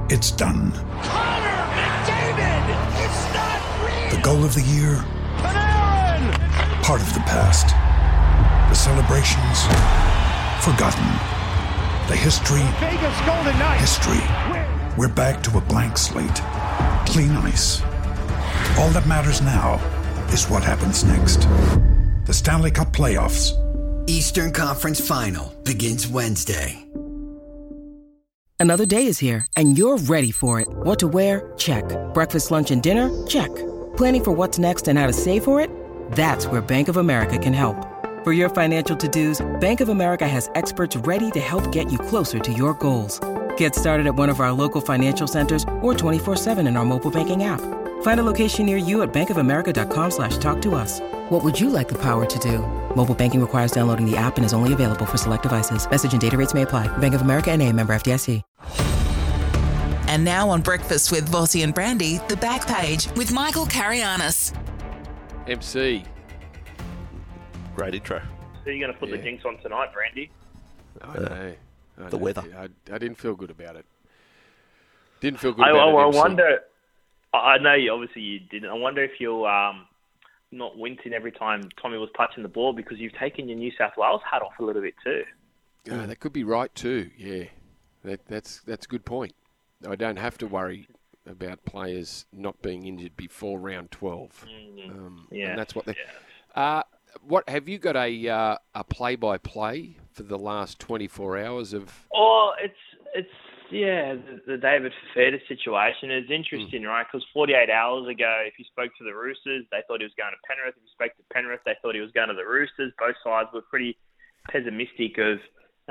It's done. Connor McDavid! It's not real! The goal of the year? Panarin! Part of the past. The celebrations? Forgotten. The history? Vegas Golden Knights! History. We're back to a blank slate. Clean ice. All that matters now is what happens next. The Stanley Cup Playoffs. Eastern Conference Final begins Wednesday. Another day is here, and you're ready for it. What to wear? Check. Breakfast, lunch, and dinner? Check. Planning for what's next and how to save for it? That's where Bank of America can help. For your financial to-dos, Bank of America has experts ready to help get you closer to your goals. Get started at one of our local financial centers or 24/7 in our mobile banking app. Find a location near you at bankofamerica.com/talktous. What would you like the power to do? Mobile banking requires downloading the app and is only available for select devices. Message and data rates may apply. Bank of America N.A., member FDIC. And now on Breakfast with Vossi and Brandy, The Back Page with Michael Carianis. MC. Great intro. Who are you going to put the jinx on tonight, Brandy? I know. The weather. I didn't feel good about it. Didn't feel good about it, I MC. wonder... I know obviously you didn't. I wonder if you'll not wincing every time Tommy was touching the ball because you've taken your New South Wales hat off a little bit too. That could be right too, yeah. That's a good point. I don't have to worry about players not being injured before round 12. Yeah. And that's what they... What have you got a play-by-play for the last 24 hours of? Oh, it's the David Fafita situation is interesting, right? Because 48 hours ago, if you spoke to the Roosters, they thought he was going to Penrith. If you spoke to Penrith, they thought he was going to the Roosters. Both sides were pretty pessimistic of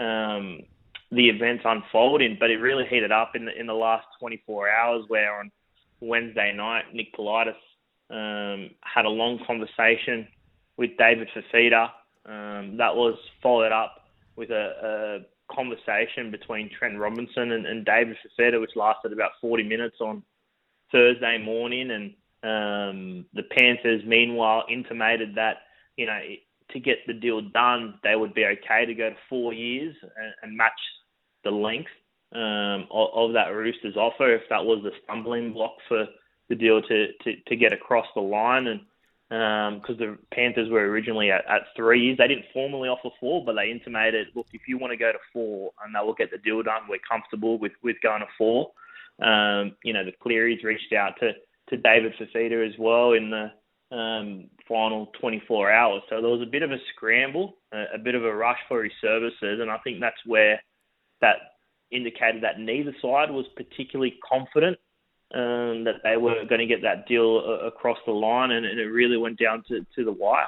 the events unfolding, but it really heated up in the last 24 hours. Where on Wednesday night, Nick Politis had a long conversation with David Fafita. That was followed up with a conversation between Trent Robinson and David Fafita, which lasted about 40 minutes on Thursday morning. And the Panthers, meanwhile, intimated that, to get the deal done, they would be okay to go to 4 years and match the length of that Roosters offer if that was the stumbling block for the deal to get across the line. And because the Panthers were originally at 3 years. They didn't formally offer 4, but they intimated, look, if you want to go to 4 and they will get the deal done, we're comfortable with going to 4. The Clearys reached out to David Fafita as well in the final 24 hours. So there was a bit of a scramble, a bit of a rush for his services, and I think that's where that indicated that neither side was particularly confident that they were going to get that deal across the line, and it really went down to the wire.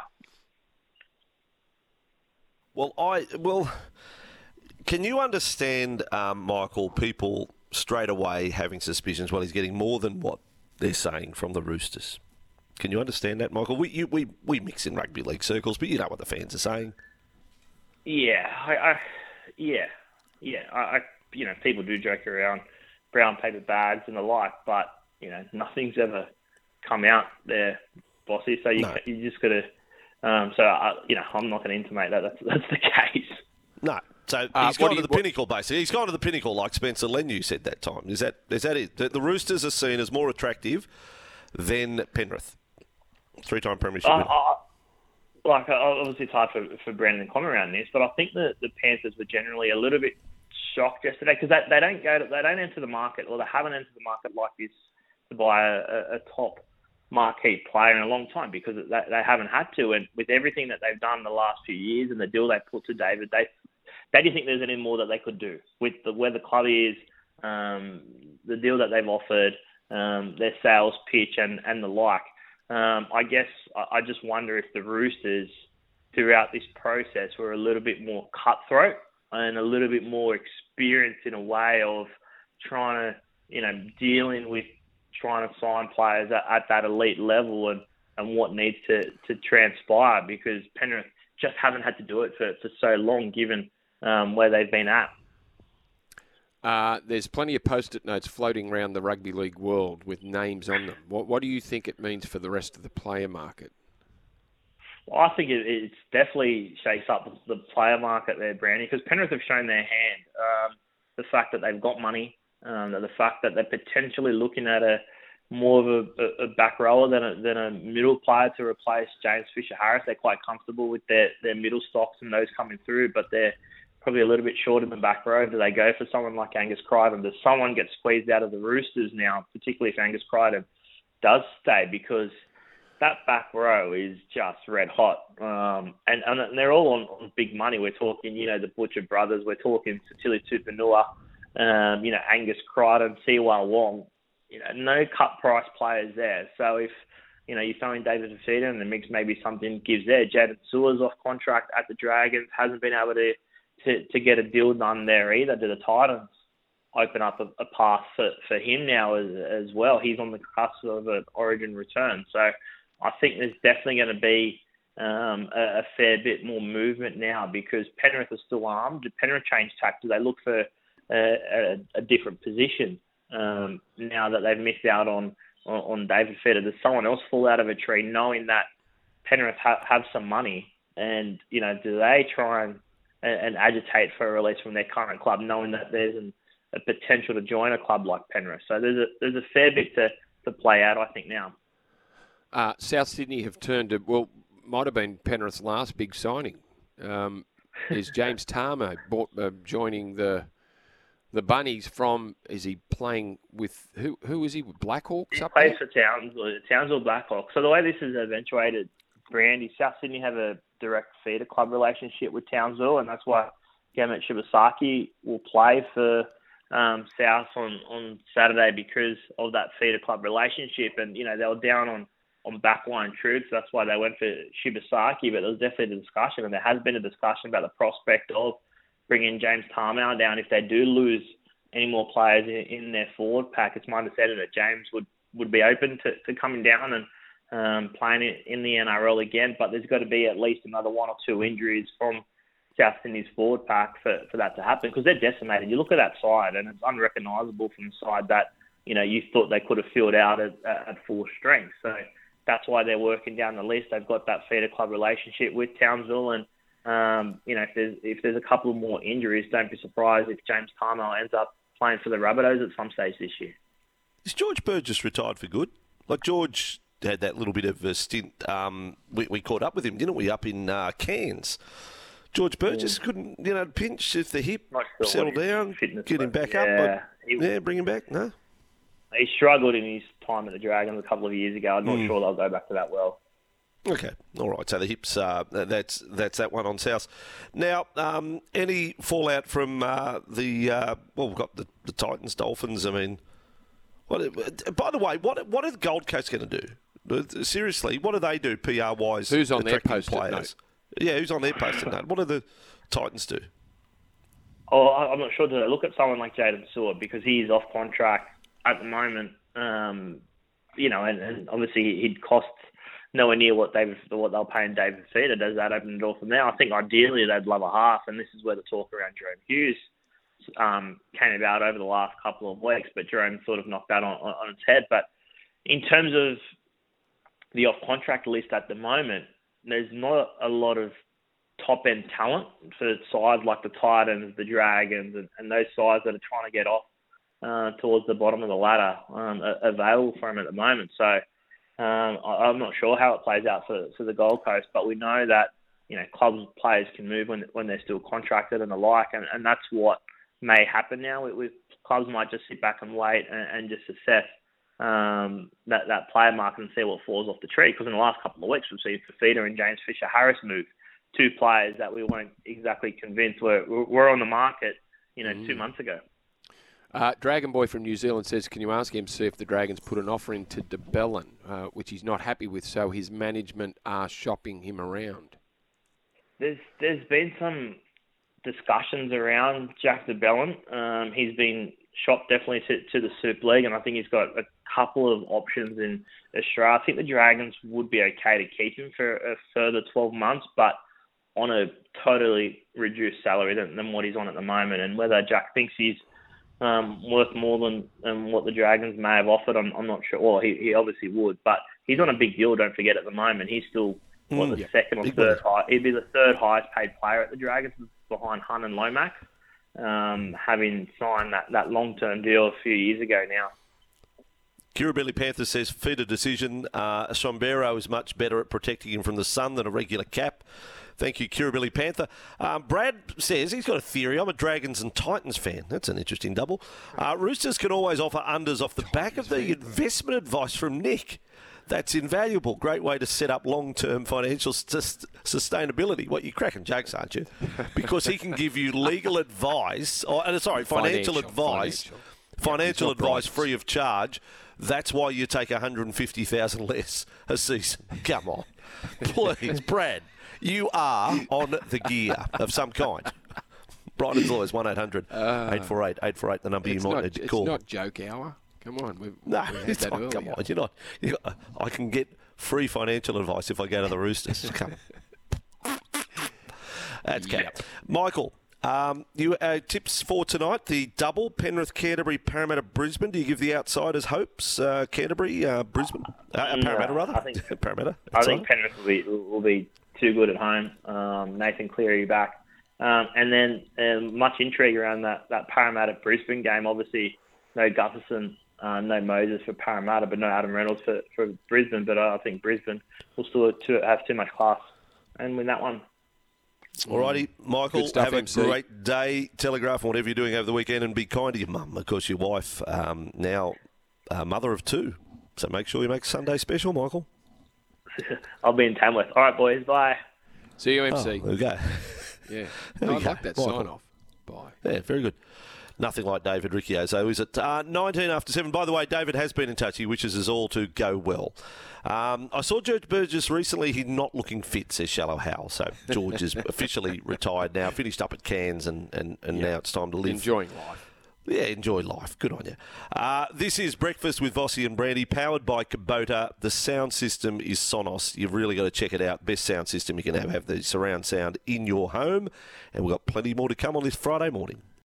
Well, can you understand, Michael, people straight away having suspicions? Well, he's getting more than what they're saying from the Roosters. Can you understand that, Michael? We mix in rugby league circles, but you know what the fans are saying. Yeah, people do joke around brown paper bags and the like, but nothing's ever come out there, Bossy. So you just got to. I'm not going to intimate that that's the case. No. So he's gone to the pinnacle, basically. He's gone to the pinnacle, like Spencer Leniu said that time. Is that it? The Roosters are seen as more attractive than Penrith, 3-time premiership winner. Obviously it's hard for Brandon to comment around this, but I think the Panthers were generally a little bit shocked yesterday because they don't enter the market, or they haven't entered the market like this to buy a top marquee player in a long time, because they haven't had to. And with everything that they've done in the last few years and the deal they put to David, they didn't think there's any more that they could do with where the club is, the deal that they've offered, their sales pitch and the like. I guess I just wonder if the Roosters throughout this process were a little bit more cutthroat and a little bit more experienced in a way of trying to, dealing with trying to sign players at that elite level and what needs to transpire, because Penrith just haven't had to do it for so long, given where they've been at. There's plenty of post-it notes floating around the rugby league world with names on them. What do you think it means for the rest of the player market? Well, I think it's definitely shakes up the player market there, Brandy, because Penrith have shown their hand. The fact that they've got money, The fact that they're potentially looking at more of a back rower than a middle player to replace James Fisher-Harris. They're quite comfortable with their middle stocks and those coming through, but they're probably a little bit short in the back row. Do they go for someone like Angus Crichton? Does someone get squeezed out of the Roosters now, particularly if Angus Crichton does stay? Because that back row is just red hot. And they're all on big money. We're talking, the Butcher brothers. We're talking Satili Tupanua, Angus Crichton, Siwa Wong. No cut price players there. So if, you're throwing David Fifita in the mix, maybe something gives there. Jaden Sewer's off contract at the Dragons, hasn't been able to get a deal done there either. Do the Titans open up a path for him now as well? He's on the cusp of an Origin return. So I think there's definitely going to be a fair bit more movement now because Penrith are still armed. Do Penrith change tack? Do they look for a different position? Now that they've missed out on David Fifita, does someone else fall out of a tree knowing that Penrith have some money? And, do they try and agitate for a release from their current club knowing that there's a potential to join a club like Penrith? So there's a fair bit to play out, I think, now. South Sydney have turned to, might have been Penrith's last big signing. Is James Tarmo joining the Bunnies from? Is he playing with who is he with Blackhawks? He plays for Townsville Blackhawks. So the way this is eventuated, Brandy, South Sydney have a direct feeder club relationship with Townsville, and that's why Gamet Shibasaki will play for South on Saturday because of that feeder club relationship. And they were down on backline troops. That's why they went for Shibasaki. But there was definitely a discussion, and there has been a discussion about the prospect of bringing James Tarmow down if they do lose any more players in their forward pack. It's my understanding that James would be open to coming down and playing in the NRL again, but there's got to be at least another one or two injuries from South Sydney's forward pack for that to happen because they're decimated. You look at that side and it's unrecognisable from the side that you thought they could have filled out at full strength. So that's why they're working down the list. They've got that feeder club relationship with Townsville, and if there's a couple more injuries, don't be surprised if James Tarmow ends up playing for the Rabbitohs at some stage this year. Is George Burgess retired for good? Like George had that little bit of a stint. We caught up with him, didn't we, up in Cairns? George Burgess couldn't, pinch if the hip settled down, get him back up. But, bring him back. No, he struggled in his time at the Dragons a couple of years ago. I'm not sure they'll go back to that well. Okay, all right. So the hips, that's that one on South. Now, any fallout from we've got the Titans, Dolphins. I mean, by the way, what are the Gold Coast going to do? Seriously, what do they do PR-wise? Who's on their post-it note? Yeah, who's on their post-it note? What do the Titans do? Oh, I'm not sure. Do they look at someone like Jaden Seward because he's off contract at the moment? And obviously he'd cost nowhere near what they'll pay in David Fifita. Does that open the door from there? I think ideally they'd love a half, and this is where the talk around Jerome Hughes came about over the last couple of weeks, but Jerome sort of knocked that on its head. But in terms of the off-contract list at the moment, there's not a lot of top-end talent for sides like the Titans, the Dragons, and those sides that are trying to get off towards the bottom of the ladder available for him at the moment. So I'm not sure how it plays out for the Gold Coast, but we know that clubs players can move when they're still contracted and the like, and that's what may happen now. With clubs might just sit back and wait and just assess that player market and see what falls off the tree. Because in the last couple of weeks, we've seen Fifita and James Fisher-Harris move, two players that we weren't exactly convinced were on the market 2 months ago. Dragon Boy from New Zealand says, can you ask MC if the Dragons put an offer into de Belin, which he's not happy with, so his management are shopping him around? There's been some discussions around Jack de Belin. He's been shopped definitely to the Super League, and I think he's got a couple of options in Australia. I think the Dragons would be okay to keep him for a further 12 months, but on a totally reduced salary than what he's on at the moment. And whether Jack thinks he's worth more than what the Dragons may have offered, I'm not sure. Well, he obviously would, but he's on a big deal, don't forget, at the moment. He's still, second or third high. He'd be the third highest paid player at the Dragons behind Hunt and Lomax. having signed that long-term deal a few years ago now. Kirribilli Panther says, feeder decision. Sombero is much better at protecting him from the sun than a regular cap. Thank you, Kirribilli Panther. Brad says he's got a theory. I'm a Dragons and Titans fan. That's an interesting double. Roosters can always offer unders off the back of the investment advice from Nick. That's invaluable. Great way to set up long-term financial sustainability. What, you're cracking jokes, aren't you? Because he can give you legal advice, financial advice free of charge. That's why you take $150,000 less a season. Come on. Please, Brad. You are on the gear of some kind. Brighton's Lawyers, 1-800-848-848, the number you might need to call. It's not joke hour. Come on. We it's not. Come on. I can get free financial advice if I go to the Roosters. Come on. That's cap. Michael, you tips for tonight, the double, Penrith, Canterbury, Parramatta, Brisbane. Do you give the outsiders hopes? Canterbury, Brisbane? Parramatta, rather? I think Parramatta. I think Penrith will be too good at home. Nathan Cleary back. And then much intrigue around that Parramatta-Brisbane game. Obviously, no Gutherson, no Moses for Parramatta, but no Adam Reynolds for Brisbane. But I think Brisbane will still have too much class and win that one. Alrighty, Michael, Good stuff, have a MC. great day, Telegraph, and whatever you're doing over the weekend, and be kind to your mum. Of course, your wife, now mother of two. So make sure you make Sunday special, Michael. I'll be in Tamworth. All right, boys. Bye. See you, MC. There we go. Yeah. There I we go. like that Michael. sign-off. Bye. Yeah, very good. Nothing like David Ricciozzo, is it? 19 after 7. By the way, David has been in touch. He wishes us all to go well. I saw George Burgess recently. He's not looking fit, says Shallow Hal. So George is officially retired now, finished up at Cairns, and now it's time to live. Enjoying life. Yeah, enjoy life. Good on you. This is Breakfast with Vossi and Brandy, powered by Kubota. The sound system is Sonos. You've really got to check it out. Best sound system you can have the surround sound in your home. And we've got plenty more to come on this Friday morning.